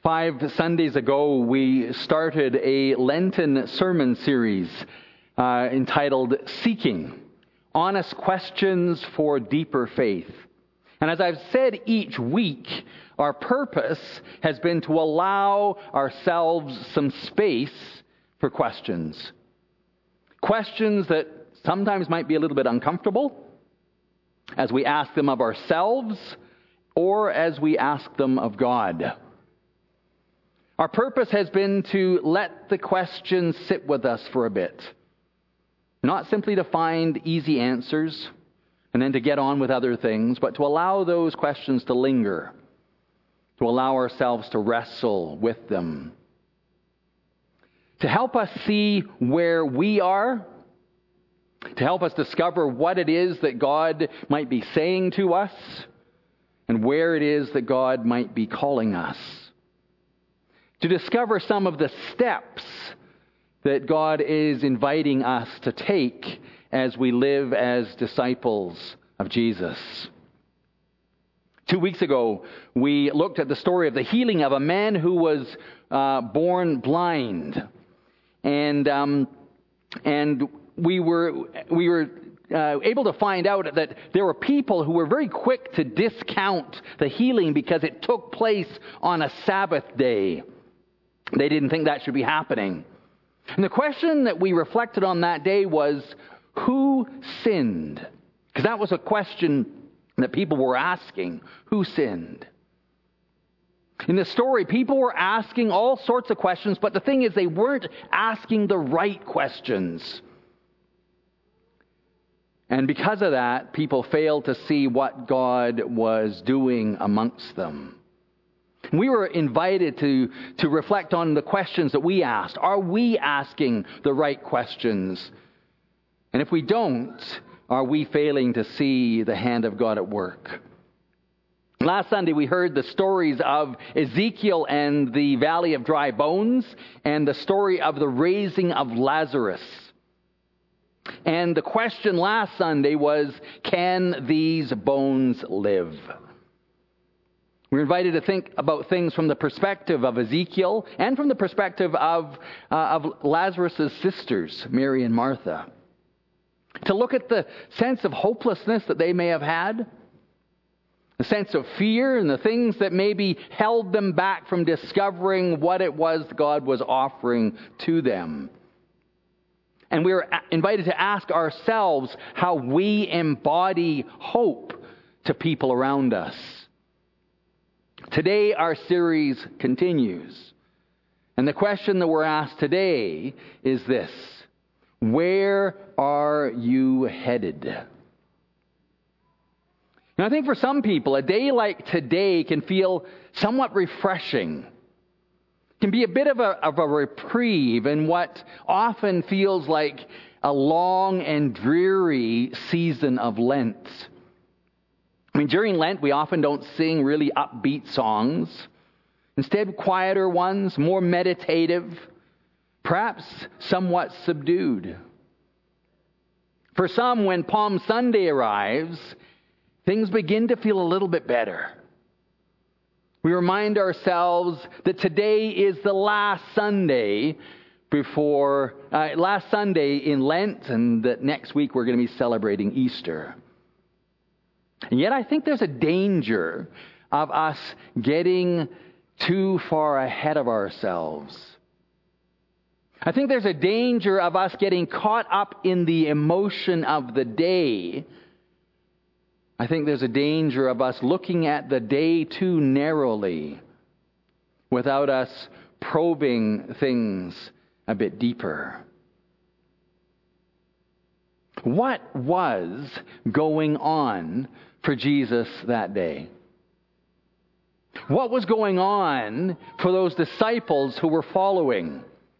5 Sundays ago, we started a Lenten sermon series entitled Seeking, Honest Questions for Deeper Faith. And as I've said each week, our purpose has been to allow ourselves some space for questions. Questions that sometimes might be a little bit uncomfortable as we ask them of ourselves or as we ask them of God. Our purpose has been to let the questions sit with us for a bit. Not simply to find easy answers and then to get on with other things, but to allow those questions to linger, to allow ourselves to wrestle with them. To help us see where we are, to help us discover what it is that God might be saying to us, and where it is that God might be calling us. To discover some of the steps that God is inviting us to take as we live as disciples of Jesus. 2 weeks ago, we looked at the story of the healing of a man who was born blind. And we were able to find out that there were people who were very quick to discount the healing because it took place on a Sabbath day. They didn't think that should be happening. And the question that we reflected on that day was, who sinned? Because that was a question that people were asking. Who sinned? In the story, people were asking all sorts of questions, but the thing is, they weren't asking the right questions. And because of that, people failed to see what God was doing amongst them. We were invited to reflect on the questions that we asked. Are we asking the right questions? And if we don't, are we failing to see the hand of God at work? Last Sunday, we heard the stories of Ezekiel and the Valley of Dry Bones, and the story of the raising of Lazarus. And the question last Sunday was, can these bones live? We're invited to think about things from the perspective of Ezekiel and from the perspective of Lazarus' sisters, Mary and Martha. To look at the sense of hopelessness that they may have had, the sense of fear and the things that maybe held them back from discovering what it was God was offering to them. And we were invited to ask ourselves how we embody hope to people around us. Today, our series continues. And the question that we're asked today is this: where are you headed? Now, I think for some people, a day like today can feel somewhat refreshing. Can be a bit of a reprieve in what often feels like a long and dreary season of Lent. I mean, during Lent, we often don't sing really upbeat songs. Instead, quieter ones, more meditative, perhaps somewhat subdued. For some, when Palm Sunday arrives, things begin to feel a little bit better. We remind ourselves that today is the last Sunday in Lent, and that next week we're going to be celebrating Easter. And yet I think there's a danger of us getting too far ahead of ourselves. I think there's a danger of us getting caught up in the emotion of the day. I think there's a danger of us looking at the day too narrowly without us probing things a bit deeper. What was going on for Jesus that day? What was going on for those disciples who were following?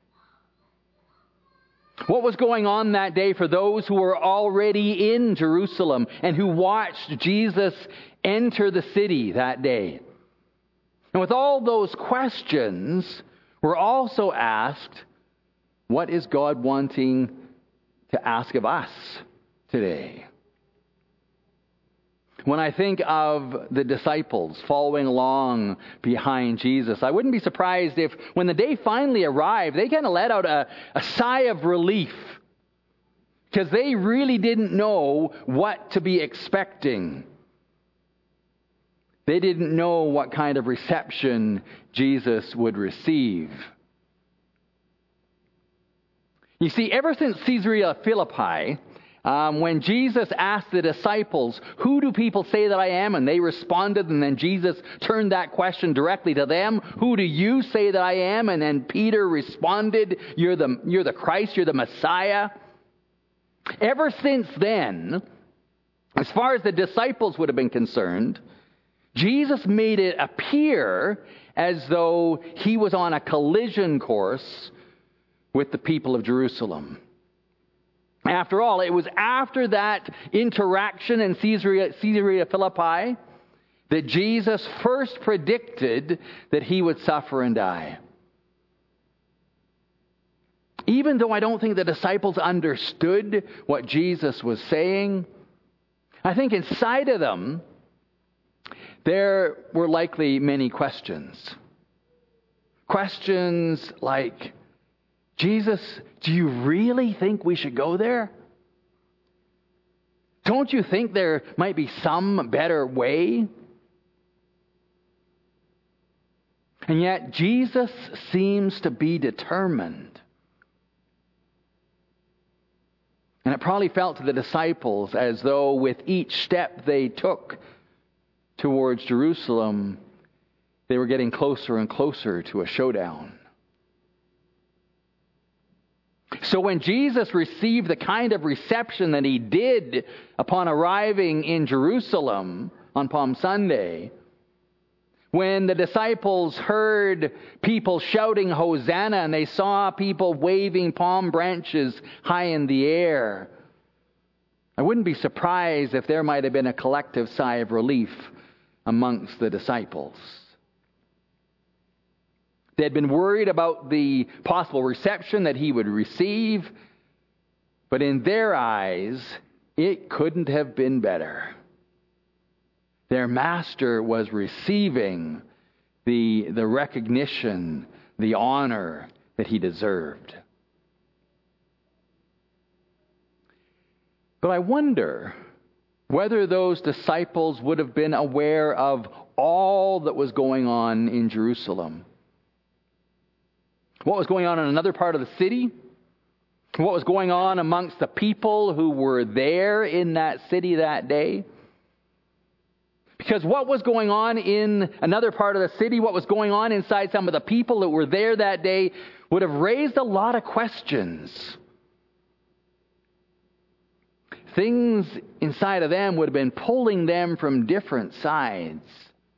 What was going on that day for those who were already in Jerusalem and who watched Jesus enter the city that day? And with all those questions, we're also asked, what is God wanting to ask of us today? When I think of the disciples following along behind Jesus, I wouldn't be surprised if when the day finally arrived, they kind of let out a sigh of relief, because they really didn't know what to be expecting. They didn't know what kind of reception Jesus would receive. You see, ever since Caesarea Philippi, when Jesus asked the disciples, "Who do people say that I am?" and they responded, and then Jesus turned that question directly to them, "Who do you say that I am?" and then Peter responded, you're the Christ, you're the Messiah." Ever since then, as far as the disciples would have been concerned, Jesus made it appear as though he was on a collision course with the people of Jerusalem. After all, it was after that interaction in Caesarea Philippi that Jesus first predicted that he would suffer and die. Even though I don't think the disciples understood what Jesus was saying, I think inside of them, there were likely many questions. Questions like, "Jesus, do you really think we should go there? Don't you think there might be some better way?" And yet Jesus seems to be determined. And it probably felt to the disciples as though with each step they took towards Jerusalem, they were getting closer and closer to a showdown. So when Jesus received the kind of reception that he did upon arriving in Jerusalem on Palm Sunday, when the disciples heard people shouting Hosanna and they saw people waving palm branches high in the air, I wouldn't be surprised if there might have been a collective sigh of relief amongst the disciples. They had been worried about the possible reception that he would receive, but in their eyes, it couldn't have been better. Their master was receiving the recognition, the honor that he deserved. But I wonder whether those disciples would have been aware of all that was going on in Jerusalem. What was going on in another part of the city? What was going on amongst the people who were there in that city that day? Because what was going on in another part of the city, what was going on inside some of the people that were there that day, would have raised a lot of questions. Things inside of them would have been pulling them from different sides.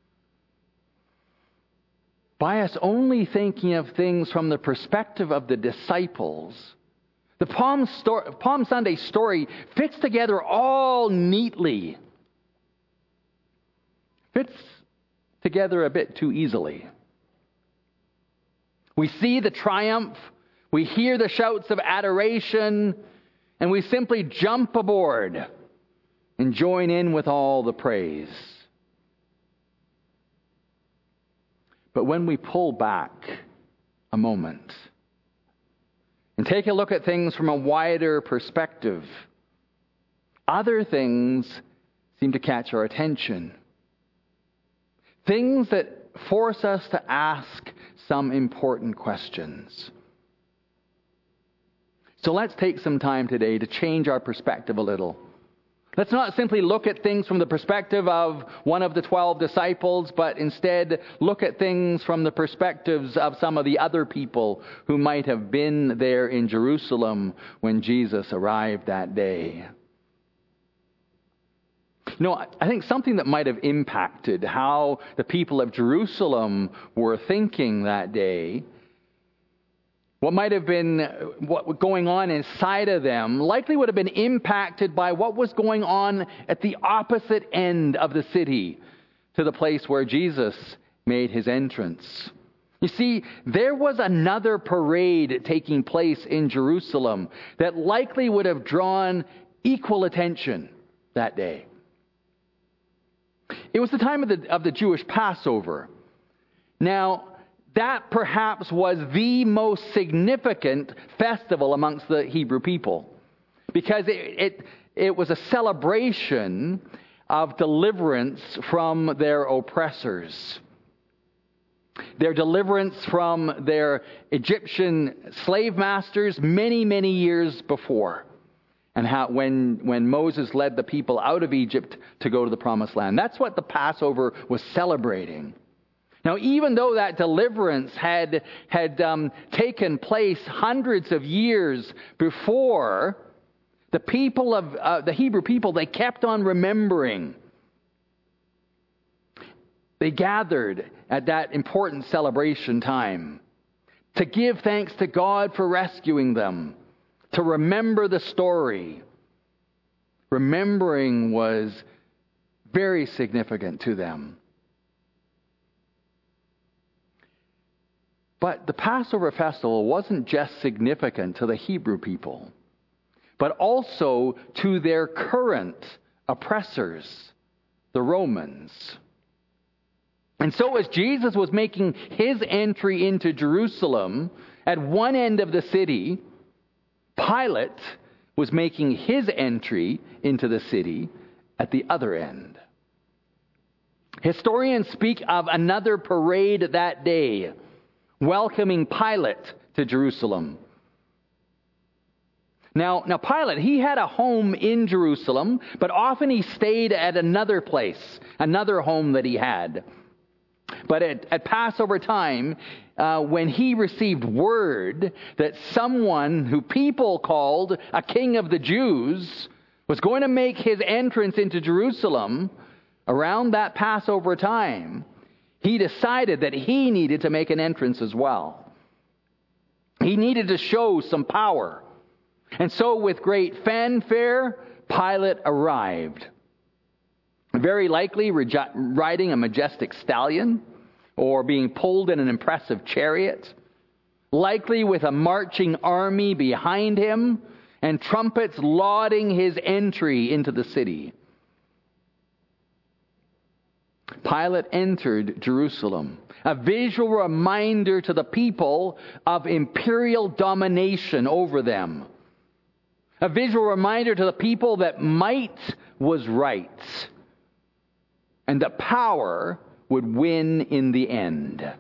By us only thinking of things from the perspective of the disciples, the Palm Sunday story fits together all neatly. Fits together a bit too easily. We see the triumph, we hear the shouts of adoration, and we simply jump aboard and join in with all the praise. But when we pull back a moment and take a look at things from a wider perspective, other things seem to catch our attention. Things that force us to ask some important questions. So let's take some time today to change our perspective a little. Let's not simply look at things from the perspective of one of the 12 disciples, but instead look at things from the perspectives of some of the other people who might have been there in Jerusalem when Jesus arrived that day. I think something that might have impacted how the people of Jerusalem were thinking that day, what might have been what was going on inside of them, likely would have been impacted by what was going on at the opposite end of the city to the place where Jesus made his entrance. You see, there was another parade taking place in Jerusalem that likely would have drawn equal attention that day. it was the time of the Jewish Passover. Now, that perhaps was the most significant festival amongst the Hebrew people, because it was a celebration of deliverance from their oppressors. Their deliverance from their Egyptian slave masters many, many years before. And how when Moses led the people out of Egypt to go to the Promised Land. That's what the Passover was celebrating. Now, even though that deliverance had taken place hundreds of years before, the people of the Hebrew people, they kept on remembering. They gathered at that important celebration time to give thanks to God for rescuing them, to remember the story. Remembering was very significant to them. But the Passover festival wasn't just significant to the Hebrew people, but also to their current oppressors, the Romans. And so as Jesus was making his entry into Jerusalem at one end of the city, Pilate was making his entry into the city at the other end. Historians speak of another parade that day, welcoming Pilate to Jerusalem. Now Pilate, he had a home in Jerusalem, but often he stayed at another place, another home that he had. But at Passover time, when he received word that someone who people called a king of the Jews was going to make his entrance into Jerusalem around that Passover time, he decided that he needed to make an entrance as well. He needed to show some power. And so with great fanfare, Pilate arrived. Very likely riding a majestic stallion or being pulled in an impressive chariot. Likely with a marching army behind him and trumpets lauding his entry into the city. Pilate entered Jerusalem, a visual reminder to the people of imperial domination over them. A visual reminder to the people that might was right and that power would win in the end.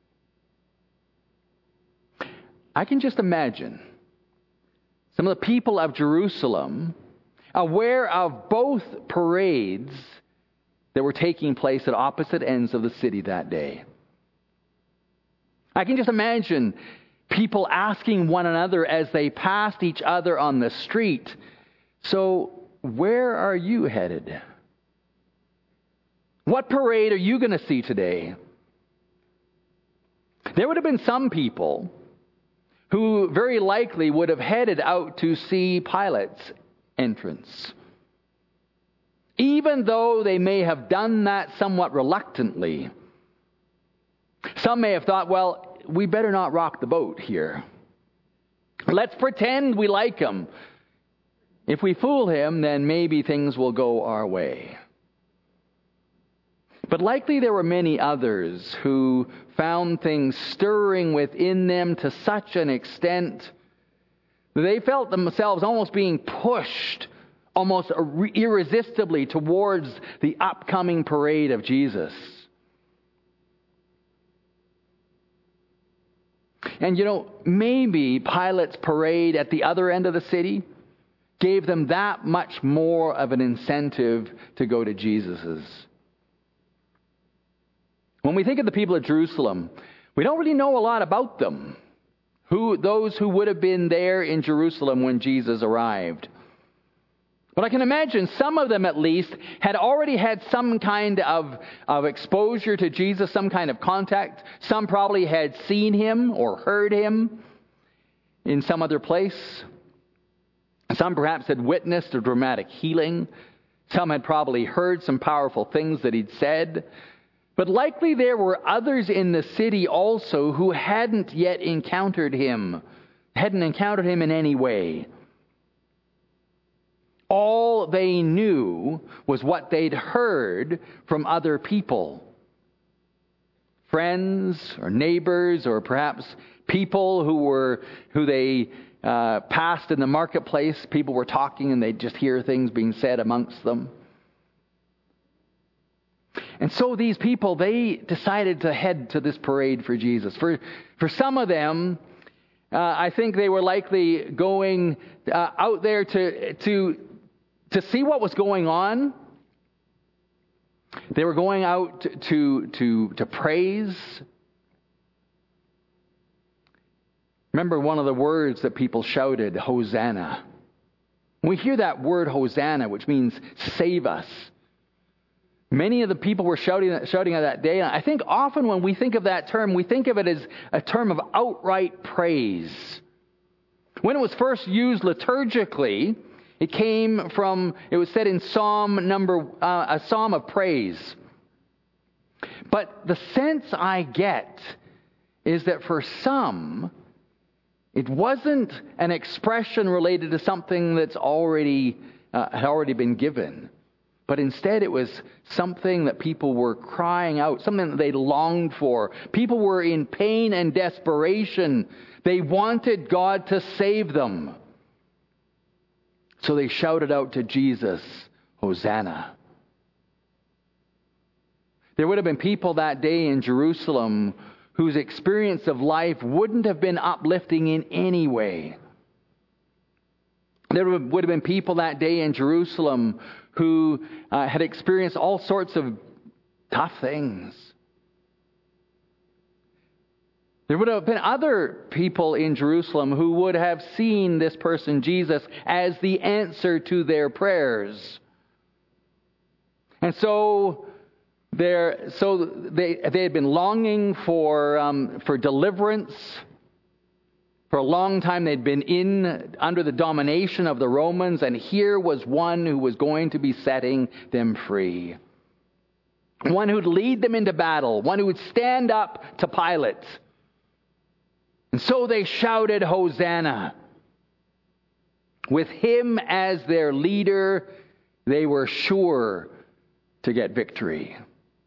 I can just imagine some of the people of Jerusalem aware of both parades that were taking place at opposite ends of the city that day. I can just imagine people asking one another as they passed each other on the street, "So, where are you headed? What parade are you going to see today?" There would have been some people who very likely would have headed out to see Pilate's entrance, even though they may have done that somewhat reluctantly. Some may have thought, well, we better not rock the boat here. Let's pretend we like him. If we fool him, then maybe things will go our way. But likely there were many others who found things stirring within them to such an extent that they felt themselves almost being pushed almost irresistibly towards the upcoming parade of Jesus. And maybe Pilate's parade at the other end of the city gave them that much more of an incentive to go to Jesus's. When we think of the people of Jerusalem, we don't really know a lot about them. Those who would have been there in Jerusalem when Jesus arrived. But I can imagine some of them at least had already had some kind of exposure to Jesus, some kind of contact. Some probably had seen him or heard him in some other place. Some perhaps had witnessed a dramatic healing. Some had probably heard some powerful things that he'd said. But likely there were others in the city also who hadn't yet encountered him, hadn't encountered him in any way. All they knew was what they'd heard from other people. Friends or neighbors, or perhaps people who they passed in the marketplace. People were talking and they'd just hear things being said amongst them. And so these people, they decided to head to this parade for Jesus. For some of them, I think they were likely going out there to see what was going on. They were going out to praise. Remember one of the words that people shouted, Hosanna. When we hear that word Hosanna, which means save us, many of the people were shouting at that day. And I think often when we think of that term, we think of it as a term of outright praise. When it was first used liturgically, it was said in a psalm of praise. But the sense I get is that for some, it wasn't an expression related to something that's had already been given. But instead it was something that people were crying out, something that they longed for. People were in pain and desperation. They wanted God to save them. So they shouted out to Jesus, Hosanna. There would have been people that day in Jerusalem whose experience of life wouldn't have been uplifting in any way. There would have been people that day in Jerusalem who had experienced all sorts of tough things. There would have been other people in Jerusalem who would have seen this person, Jesus, as the answer to their prayers. And so they had been longing for deliverance. For a long time they'd been under the domination of the Romans, and here was one who was going to be setting them free. One who'd lead them into battle, one who would stand up to Pilate. And so they shouted, Hosanna. With him as their leader, they were sure to get victory.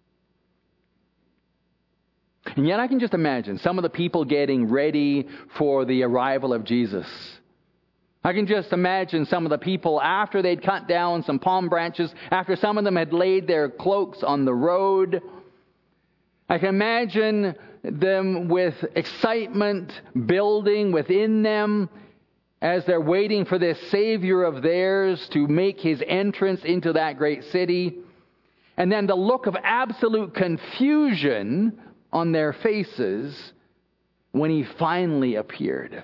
And yet I can just imagine some of the people getting ready for the arrival of Jesus. I can just imagine some of the people, after they'd cut down some palm branches, after some of them had laid their cloaks on the road, I can imagine them with excitement building within them as they're waiting for this Savior of theirs to make his entrance into that great city. And then the look of absolute confusion on their faces when he finally appeared.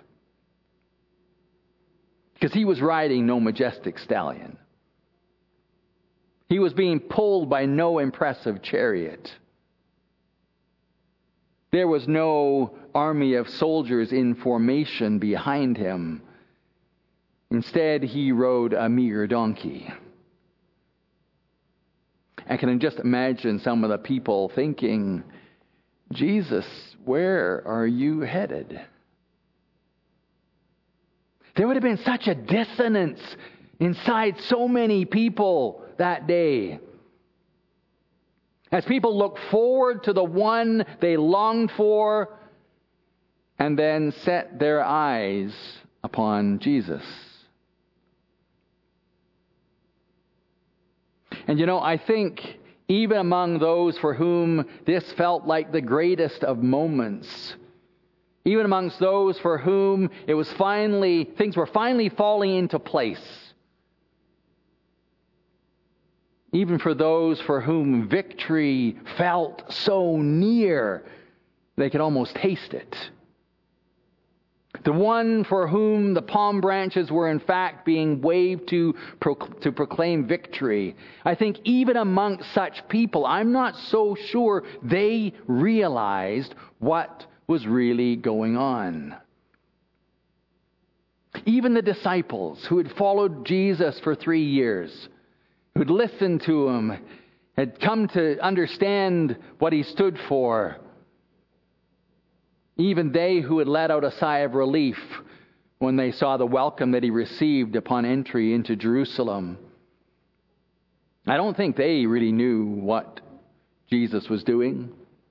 Because he was riding no majestic stallion. He was being pulled by no impressive chariot. There was no army of soldiers in formation behind him. Instead, he rode a meager donkey. I can just imagine some of the people thinking, Jesus, where are you headed? There would have been such a dissonance inside so many people that day. As people look forward to the one they longed for and then set their eyes upon Jesus. And I think even among those for whom this felt like the greatest of moments, even amongst those for whom things were finally falling into place, even for those for whom victory felt so near they could almost taste it, the one for whom the palm branches were in fact being waved to proclaim victory, I think even amongst such people, I'm not so sure they realized what was really going on. Even the disciples who had followed Jesus for 3 years, who'd listened to him, had come to understand what he stood for, even they who had let out a sigh of relief when they saw the welcome that he received upon entry into Jerusalem. I don't think they really knew what Jesus was doing.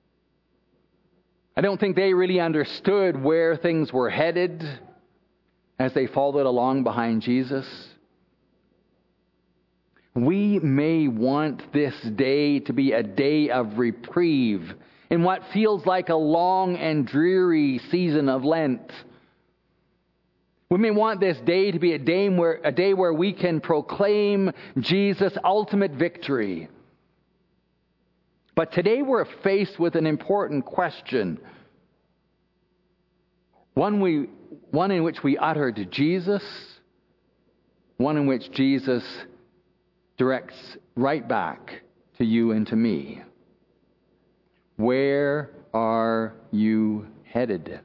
I don't think they really understood where things were headed as they followed along behind Jesus. We may want this day to be a day of reprieve in what feels like a long and dreary season of Lent. We may want this day to be a day where we can proclaim Jesus' ultimate victory. But today we're faced with an important question. One in which we utter to Jesus, one in which Jesus directs right back to you and to me. Where are you headed?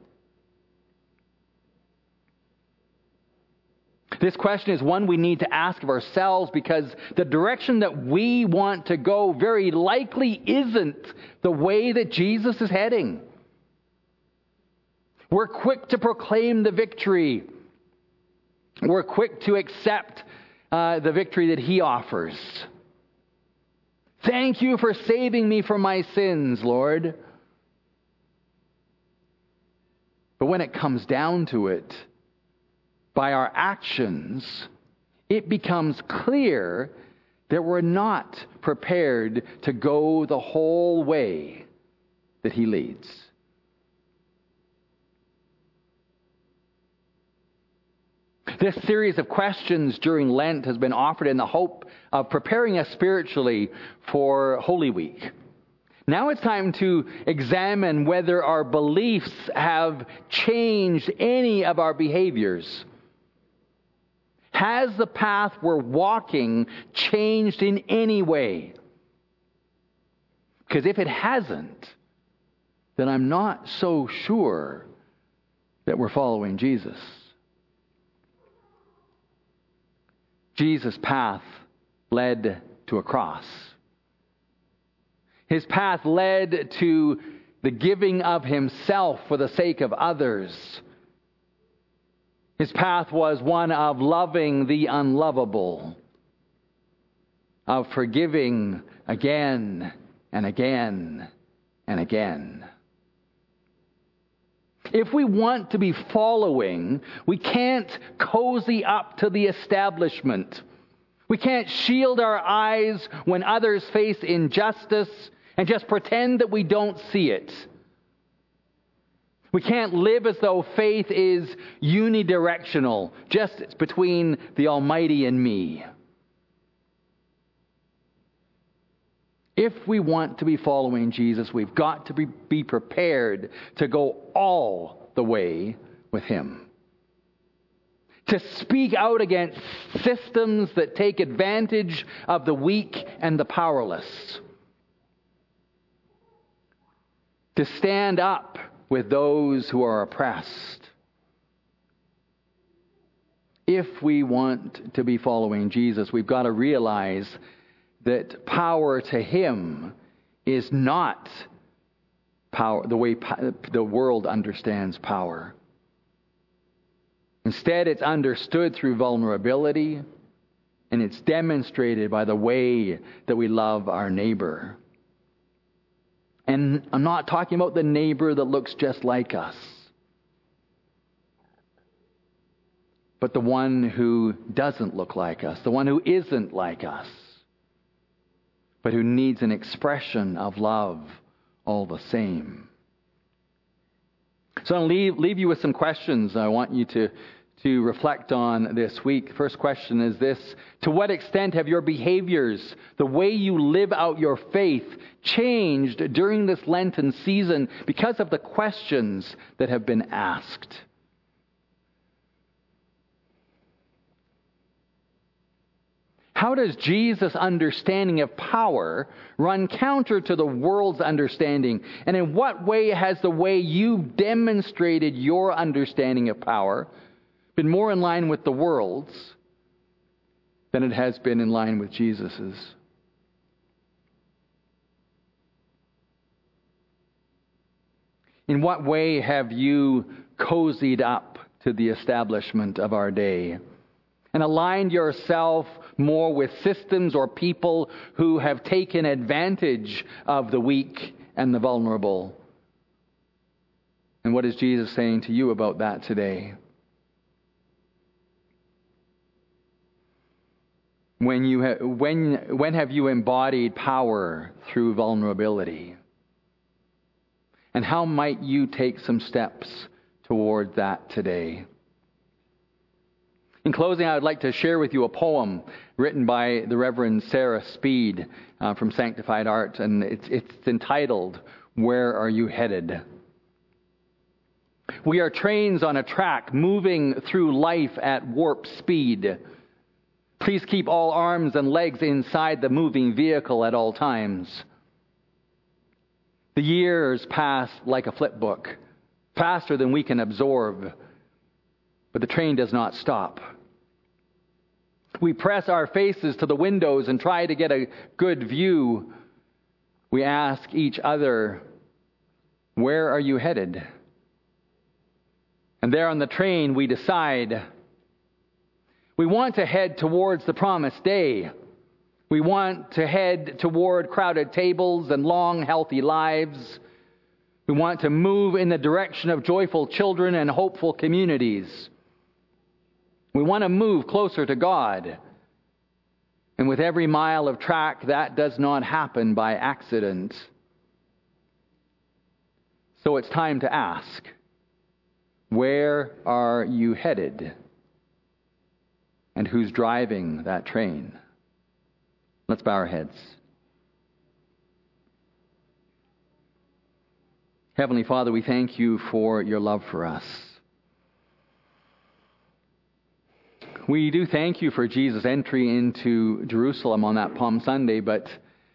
This question is one we need to ask of ourselves, because the direction that we want to go very likely isn't the way that Jesus is heading. We're quick to proclaim the victory. We're quick to accept the victory that he offers. Thank you for saving me from my sins, Lord. But when it comes down to it, by our actions, it becomes clear that we're not prepared to go the whole way that he leads. This series of questions during Lent has been offered in the hope of preparing us spiritually for Holy Week. Now it's time to examine whether our beliefs have changed any of our behaviors. Has the path we're walking changed in any way? Because if it hasn't, then I'm not so sure that we're following Jesus. Jesus' path led to a cross. His path led to the giving of himself for the sake of others. His path was one of loving the unlovable, of forgiving again and again and again. If we want to be following, we can't cozy up to the establishment. We can't shield our eyes when others face injustice and just pretend that we don't see it. We can't live as though faith is unidirectional, just between the Almighty and me. If we want to be following Jesus, we've got to be prepared to go all the way with him. To speak out against systems that take advantage of the weak and the powerless. To stand up with those who are oppressed. If we want to be following Jesus, we've got to realize that power to him is not power the way the world understands power. Instead, it's understood through vulnerability, and it's demonstrated by the way that we love our neighbor. And I'm not talking about the neighbor that looks just like us, but the one who doesn't look like us, the one who isn't like us, but who needs an expression of love all the same. So I'll leave you with some questions I want you to reflect on this week. First question is this: to what extent have your behaviors, the way you live out your faith, changed during this Lenten season because of the questions that have been asked? How does Jesus' understanding of power run counter to the world's understanding? And in what way has the way you've demonstrated your understanding of power been more in line with the world's than it has been in line with Jesus's? In what way have you cozied up to the establishment of our day. And align yourself more with systems or people who have taken advantage of the weak and the vulnerable. And what is Jesus saying to you about that today? When have you embodied power through vulnerability? And how might you take some steps toward that today? In closing, I would like to share with you a poem written by the Reverend Sarah Speed from Sanctified Art, and it's entitled, "Where Are You Headed?" We are trains on a track moving through life at warp speed. Please keep all arms and legs inside the moving vehicle at all times. The years pass like a flipbook, faster than we can absorb, but the train does not stop. We press our faces to the windows and try to get a good view. We ask each other, "Where are you headed?" And there on the train we decide. We want to head towards the promised day. We want to head toward crowded tables and long, healthy lives. We want to move in the direction of joyful children and hopeful communities. We want to move closer to God. And with every mile of track, that does not happen by accident. So it's time to ask, where are you headed? And who's driving that train? Let's bow our heads. Heavenly Father, we thank you for your love for us. We do thank you for Jesus' entry into Jerusalem on that Palm Sunday, but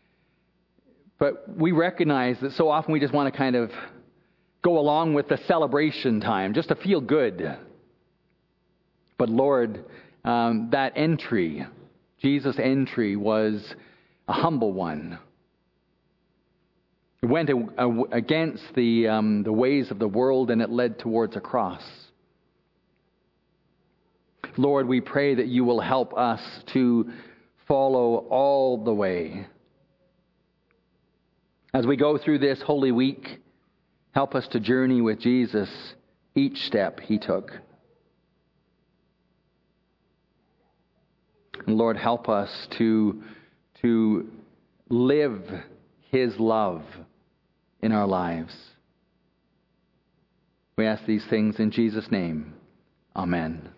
we recognize that so often we just want to kind of go along with the celebration time, just to feel good. But Lord, that entry, Jesus' entry, was a humble one. It went against the ways of the world, and it led towards a cross. Lord, we pray that you will help us to follow all the way. As we go through this Holy Week, help us to journey with Jesus each step he took. And Lord, help us to live his love in our lives. We ask these things in Jesus' name. Amen.